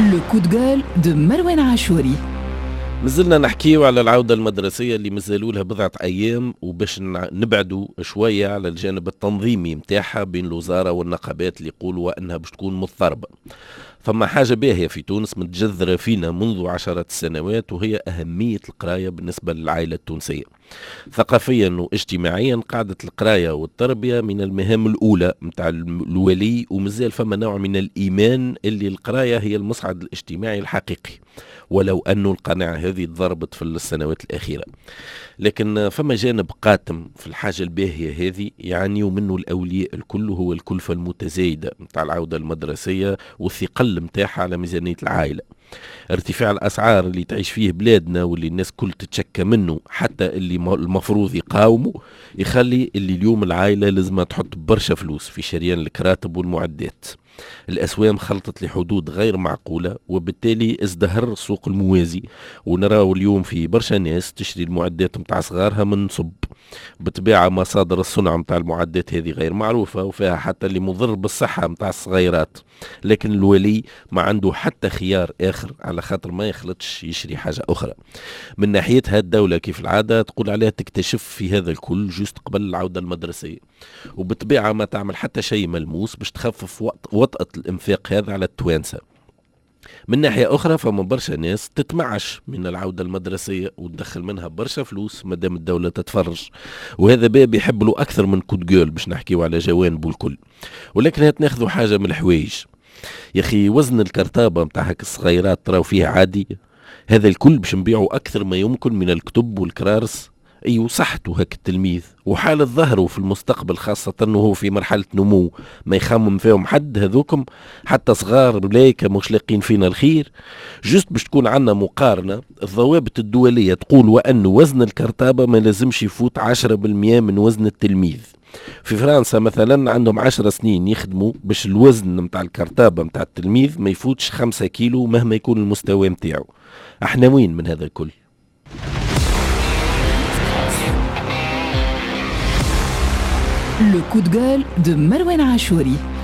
لو كود جول دو مروان عاشوري. مازلنا نحكيو على العودة المدرسية اللي مازالوا لها بضعة أيام، وباش نبعدوا شوية على الجانب التنظيمي متاعها بين الوزارة والنقابات اللي يقولوا أنها باش تكون مضطربة. فما حاجة باهية في تونس متجذرة فينا منذ عشرات السنوات، وهي أهمية القراية بالنسبة للعائلة التونسية. ثقافيا واجتماعيا قاعدة القراية والتربية من المهام الأولى متاع الولي، ومازال فما نوع من الإيمان اللي القراية هي المصعد الاجتماعي الحقيقي، ولو أن القناعة هذه تضربت في السنوات الأخيرة. لكن فما جانب قاتم في الحاجة الباهية هذه يعني ومنه الأولياء الكل، هو الكلفة المتزايدة متاع العودة المدرسية والثقل متاعها على ميزانية العائلة. ارتفاع الأسعار اللي تعيش فيه بلادنا واللي الناس كل تتشكى منه، حتى اللي المفروض يقاوموا، يخلي اللي اليوم العائلة لازم تحط برشا فلوس في شريان الكراتب والمعدات. الأسوام خلطت لحدود غير معقولة، وبالتالي ازدهر السوق الموازي، ونراه اليوم في برشا ناس تشتري المعدات متاع صغارها من صب. بطبيعة مصادر الصنع متاع المعدات هذه غير معروفة، وفيها حتى اللي مضر بالصحة متاع الصغيرات. لكن الولي ما عنده حتى خيار آخر على خاطر ما يخلطش يشري حاجة أخرى. من ناحيتها الدولة كيف العادة تقول عليها تكتشف في هذا الكل جوست قبل العودة المدرسية، وبالطبيعة ما تعمل حتى شيء ملموس باش تخفف وطأة الإنفاق هذا على التوانسة. من ناحية أخرى فما برشا ناس تتمعش من العودة المدرسية وتدخل منها برشا فلوس مادام الدولة تتفرج، وهذا باب يحب له أكثر من كود جول باش نحكيو على جوانبه الكل. ولكن هات ناخذوا حاجة من الحوايج. يا أخي وزن الكرتابة متاع هك الصغيرات تراو فيها عادي، هذا الكل باش نبيعوا أكثر ما يمكن من الكتب والكرارس. أيوة صحته هك التلميذ وحالة ظهره في المستقبل، خاصة وهو في مرحلة نمو ما يخمم فيهم حد هذوكم، حتى صغار ملايكة مش لاقين فينا الخير. جست باش تكون عنا مقارنة، الضوابط الدولية تقول وأن وزن الكرتابة ما لازمش يفوت 10% من وزن التلميذ. في فرنسا مثلا عندهم 10 سنين يخدموا باش الوزن متاع الكرتابة متاع التلميذ ما يفوتش 5 كيلو مهما يكون المستوى متاعه. احنا وين من هذا الكل؟ لو كود جول دو مروان عاشوري.